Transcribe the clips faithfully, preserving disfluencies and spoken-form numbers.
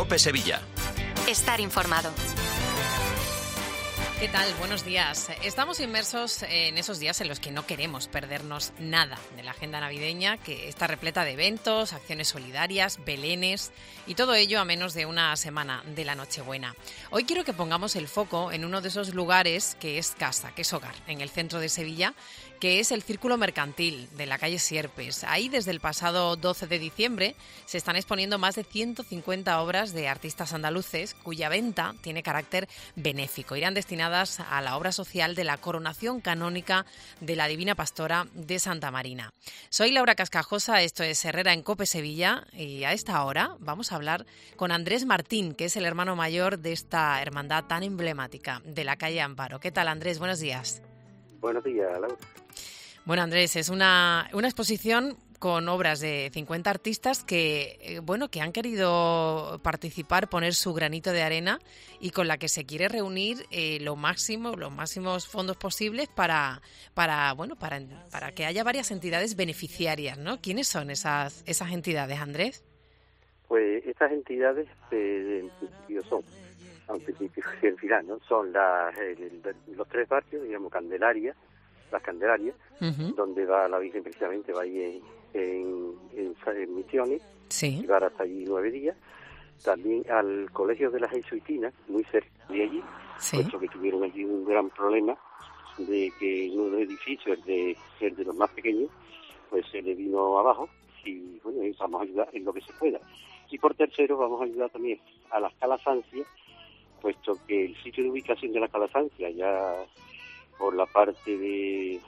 COPE Sevilla. Estar informado. ¿Qué tal? Buenos días. Estamos inmersos en esos días en los que no queremos perdernos nada de la agenda navideña, que está repleta de eventos, acciones solidarias, belenes y todo ello a menos de una semana de la Nochebuena. Hoy quiero que pongamos el foco en uno de esos lugares que es casa, que es hogar, en el centro de Sevilla, que es el Círculo Mercantil de la calle Sierpes. Ahí, desde el pasado doce de diciembre, se están exponiendo más de ciento cincuenta obras de artistas andaluces cuya venta tiene carácter benéfico. Irán destinadas a la obra social de la coronación canónica de la Divina Pastora de Santa Marina. Soy Laura Cascajosa, esto es Herrera en COPE Sevilla, y a esta hora vamos a hablar con Andrés Martín, que es el hermano mayor de esta hermandad tan emblemática de la calle Amparo. ¿Qué tal, Andrés? Buenos días. Buenos días, Laura. Bueno, Andrés, es una, una exposición con obras de cincuenta artistas que, eh, bueno, que han querido participar, poner su granito de arena y con la que se quiere reunir eh, lo máximo, los máximos fondos posibles para, para, bueno, para, para que haya varias entidades beneficiarias, ¿no? ¿Quiénes son esas, esas entidades, Andrés? Pues estas entidades, eh, en principio son, al principio y al final, ¿no? Son las, el, el, los tres barrios, digamos, Candelaria, las Candelarias, uh-huh. donde va la Virgen precisamente, va ahí en, en, en, en Misiones, sí. y va hasta allí nueve días. También al Colegio de las Jesuitinas, muy cerca de allí, sí. puesto que tuvieron allí un gran problema de que uno de los edificios, el de, el de los más pequeños, pues se le vino abajo, y bueno, vamos a ayudar en lo que se pueda. Y por tercero vamos a ayudar también a las Calasancias, puesto que el sitio de ubicación de la Calasancia ya por la parte de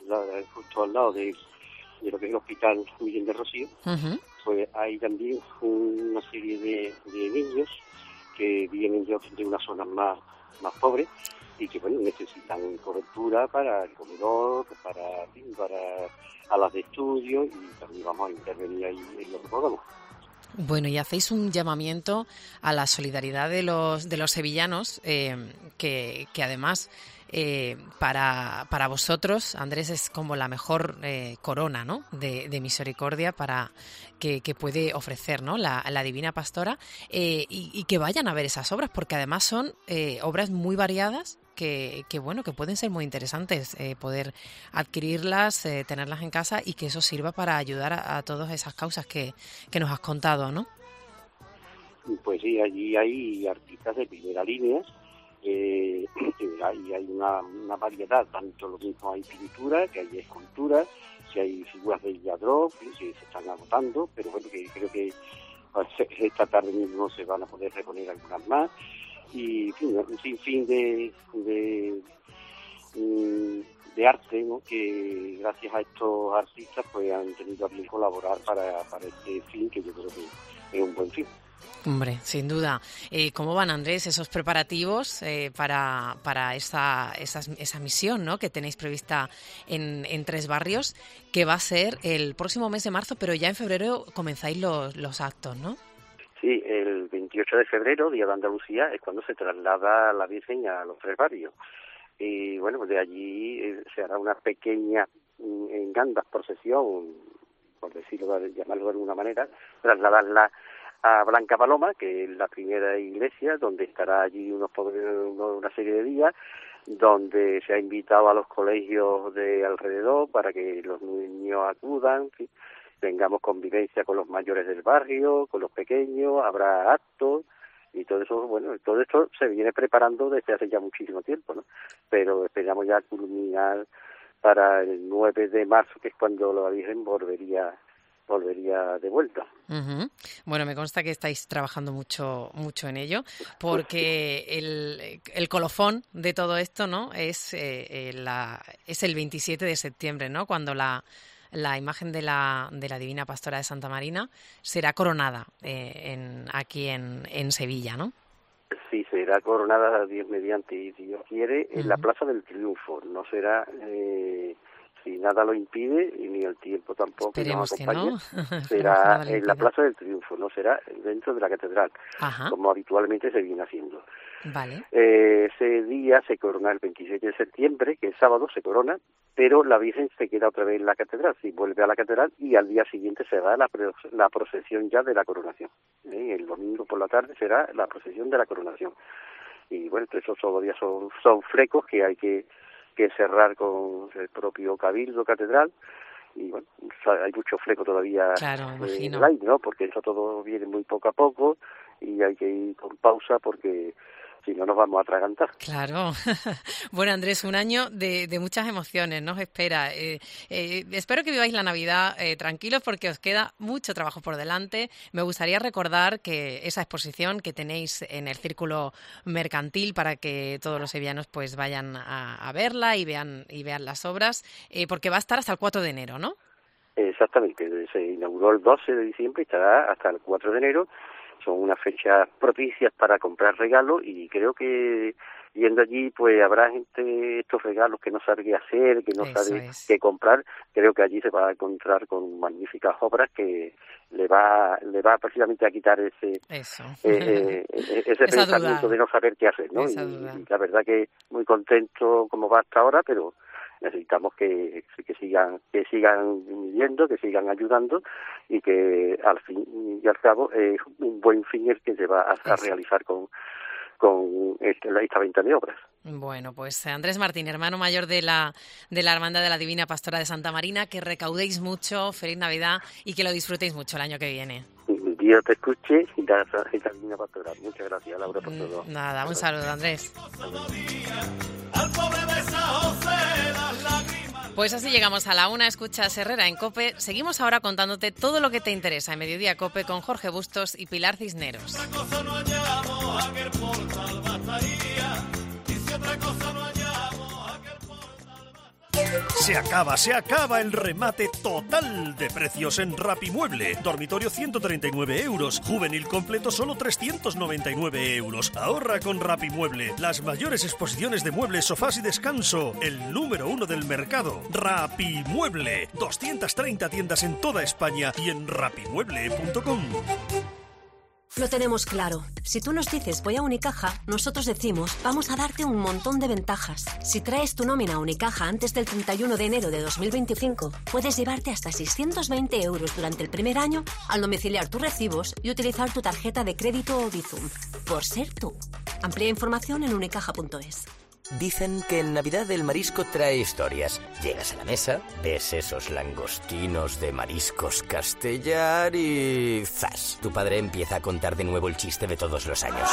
justo al lado de, de lo que es el Hospital Miguel de Rocío, uh-huh. pues hay también una serie de, de niños que vienen de, de unas zonas más, más pobres y que bueno necesitan cobertura para el comedor, para, para a las de estudio, y también vamos a intervenir ahí en lo que podamos. Bueno, y hacéis un llamamiento a la solidaridad de los de los sevillanos, eh, que, que además eh, para para vosotros, Andrés, es como la mejor eh, corona, ¿no?, de, de misericordia para que, que puede ofrecer, ¿no?, la, la Divina Pastora, eh, y, y que vayan a ver esas obras, porque además son eh, obras muy variadas. Que, que bueno, que pueden ser muy interesantes, eh, poder adquirirlas, eh, tenerlas en casa y que eso sirva para ayudar a, a todas esas causas que, que nos has contado, ¿no? Pues sí, allí hay artistas de primera línea, eh, hay, hay una, una variedad, tanto lo mismo hay pintura, que hay escultura, que hay figuras de Yadró, que se están agotando, pero bueno, que creo que esta tarde mismo se van a poder reponer algunas más. Y en fin, un sinfín de, de, de arte, ¿no?, que gracias a estos artistas pues han tenido a bien colaborar para, para este fin, que yo creo que es un buen fin. Hombre, sin duda. Eh, ¿Cómo van, Andrés, esos preparativos eh, para, para esa, esa, esa misión, ¿no?, que tenéis prevista en, en Tres Barrios, que va a ser el próximo mes de marzo, pero ya en febrero comenzáis los, los actos, ¿no? Sí, el veintiocho de febrero, Día de Andalucía, es cuando se traslada la Virgen a los Tres Barrios. Y bueno, pues de allí eh, se hará una pequeña, en gandas, procesión, por decirlo, llamarlo de alguna manera, trasladarla a Blanca Paloma, que es la primera iglesia, donde estará allí unos, una serie de días, donde se ha invitado a los colegios de alrededor para que los niños acudan, ¿sí?, tengamos convivencia con los mayores del barrio, con los pequeños, habrá actos y todo eso, bueno, todo esto se viene preparando desde hace ya muchísimo tiempo, ¿no? Pero esperamos ya culminar para el nueve de marzo, que es cuando la Virgen volvería volvería de vuelta. Uh-huh. Bueno, me consta que estáis trabajando mucho mucho en ello, porque el, el colofón de todo esto, ¿no?, es eh, la es el veintisiete de septiembre, ¿no?, cuando la la imagen de la de la Divina Pastora de Santa Marina será coronada eh, en, aquí en, en Sevilla, ¿no? Sí, será coronada, Dios mediante, y si Dios quiere, en uh-huh. la Plaza del Triunfo. No será, eh, si nada lo impide, y ni el tiempo tampoco Esperemos nos acompaña, que no. será en la Plaza del Triunfo, no será dentro de la catedral, Ajá. como habitualmente se viene haciendo. Vale. Eh, ese día se corona el veintisiete de septiembre, que es sábado, se corona, pero la Virgen se queda otra vez en la catedral, sí, vuelve a la catedral y al día siguiente se da la, la procesión ya de la coronación. ¿eh? El domingo por la tarde será la procesión de la coronación. Y bueno, esos todavía son, son flecos que hay que, que cerrar con el propio Cabildo Catedral. Y bueno, hay mucho fleco todavía claro, eh, en el aire, ¿no? Porque eso todo viene muy poco a poco y hay que ir con pausa porque si no nos vamos a atragantar. Claro. Bueno, Andrés, un año de, de muchas emociones, ¿no? Os espera. Eh, eh, espero que viváis la Navidad eh, tranquilos porque os queda mucho trabajo por delante. Me gustaría recordar que esa exposición que tenéis en el Círculo Mercantil para que todos los sevillanos pues vayan a, a verla y vean y vean las obras, eh, porque va a estar hasta el cuatro de enero, ¿no? Exactamente. Se inauguró el doce de diciembre y estará hasta el cuatro de enero. Son unas fechas propicias para comprar regalos y creo que yendo allí pues habrá gente, estos regalos que no sabe qué hacer, que no Eso sabe es. qué comprar. Creo que allí se va a encontrar con magníficas obras que le va le va precisamente a quitar ese Eso. eh, eh, ese Esa pensamiento duda. de no saber qué hacer, ¿no? Esa Y, duda. y la verdad que muy contento como va hasta ahora, pero necesitamos que, que sigan que sigan viniendo, que sigan ayudando y que al fin y al cabo es un buen fin el que se va a, a realizar con con este, esta venta de obras. Bueno, pues Andrés Martín, hermano mayor de la de la Hermandad de la Divina Pastora de Santa Marina, que recaudéis mucho, feliz Navidad y que lo disfrutéis mucho el año que viene. Dios te escuche y la Divina Pastora. Muchas gracias, Laura, por todo. Nada, un saludo, Andrés. Pues así llegamos a la una, escuchas Herrera en COPE. Seguimos ahora contándote todo lo que te interesa en Mediodía COPE con Jorge Bustos y Pilar Cisneros. Se acaba, se acaba el remate total de precios en Rapimueble. Dormitorio ciento treinta y nueve euros, juvenil completo solo trescientos noventa y nueve euros. Ahorra con Rapimueble, las mayores exposiciones de muebles, sofás y descanso. El número uno del mercado, Rapimueble. doscientas treinta tiendas en toda España y en rapimueble punto com. Lo tenemos claro. Si tú nos dices voy a Unicaja, nosotros decimos vamos a darte un montón de ventajas. Si traes tu nómina a Unicaja antes del treinta y uno de enero de dos mil veinticinco, puedes llevarte hasta seiscientos veinte euros durante el primer año al domiciliar tus recibos y utilizar tu tarjeta de crédito o Bizum. Por ser tú. Amplía información en unicaja punto es. Dicen que en Navidad el marisco trae historias. Llegas a la mesa, ves esos langostinos de mariscos Castellar y... ¡zas! Tu padre empieza a contar de nuevo el chiste de todos los años.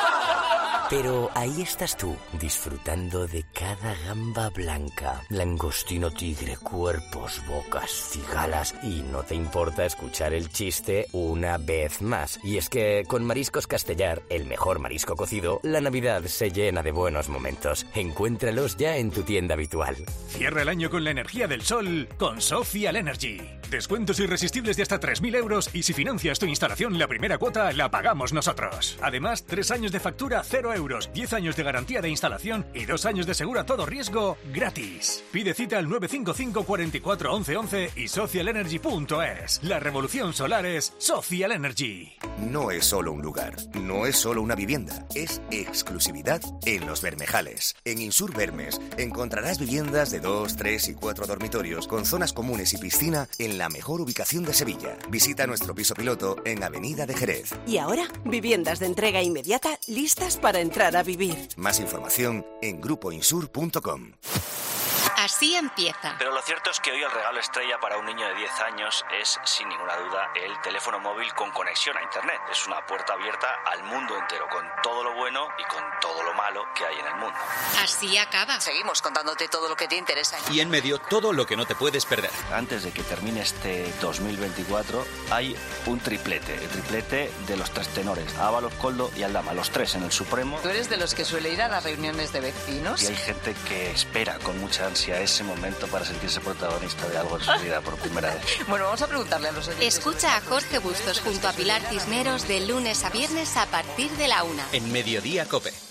Pero ahí estás tú, disfrutando de cada gamba blanca, langostino tigre, cuerpos, bocas, cigalas, y no te importa escuchar el chiste una vez más. Y es que con Mariscos Castellar, el mejor marisco cocido, la Navidad se llena de buenos momentos. Encuéntralos ya en tu tienda habitual. Cierra el año con la energía del sol con Social Energy. Descuentos irresistibles de hasta tres mil euros y si financias tu instalación, la primera cuota la pagamos nosotros. Además, tres años de factura cero euros, diez años de garantía de instalación y dos años de seguro a todo riesgo gratis. Pide cita al nueve cinco cinco, cuatro cuatro, once once y social energy punto es. La revolución solar es Social Energy. No es solo un lugar, no es solo una vivienda, es exclusividad en Los Bermejales. En Insur Bermes encontrarás viviendas de dos, tres y cuatro dormitorios con zonas comunes y piscina en la mejor ubicación de Sevilla. Visita nuestro piso piloto en Avenida de Jerez. Y ahora, viviendas de entrega inmediata listas para entrar a vivir. Más información en grupo insur punto com. Así empieza. Pero lo cierto es que hoy el regalo estrella para un niño de diez años es, sin ninguna duda, el teléfono móvil con conexión a Internet. Es una puerta abierta al mundo entero, con todo lo bueno y con todo lo malo que hay en el mundo. Así acaba. Seguimos contándote todo lo que te interesa. Y en medio, todo lo que no te puedes perder. Antes de que termine este dos mil veinticuatro, hay un triplete. El triplete de los tres tenores, Ábalos, Koldo y Aldama, los tres en el Supremo. ¿Tú eres de los que suele ir a las reuniones de vecinos? Y hay gente que espera con mucha ansia ese momento para sentirse protagonista de algo en su vida por primera vez. Bueno, vamos a preguntarle a los oyentes. Escucha a Jorge Bustos junto a Pilar Cisneros de lunes a viernes a partir de la una. En Mediodía COPE.